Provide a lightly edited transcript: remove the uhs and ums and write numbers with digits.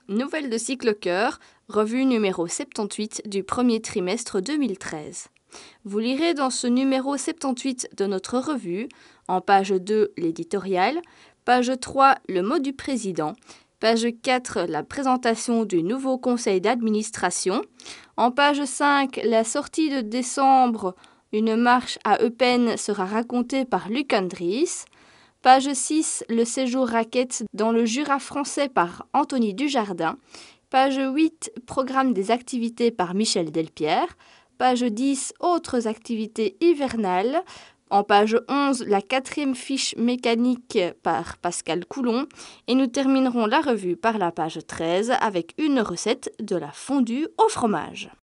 Nouvelle de Cyclecœur, revue numéro 78 du premier trimestre 2013. Vous lirez dans ce numéro 78 de notre revue, en page 2, l'éditorial, page 3, le mot du président, page 4, la présentation du nouveau conseil d'administration, en page 5, la sortie de décembre, une marche à Eupen sera racontée par Luc Andries, page 6, le séjour raquette dans le Jura français par Anthony Dujardin, page 8, programme des activités par Michel Delpierre, page 10, autres activités hivernales, en page 11, la 4e fiche mécanique par Pascal Coulon, et nous terminerons la revue par la page 13 avec une recette de la fondue au fromage.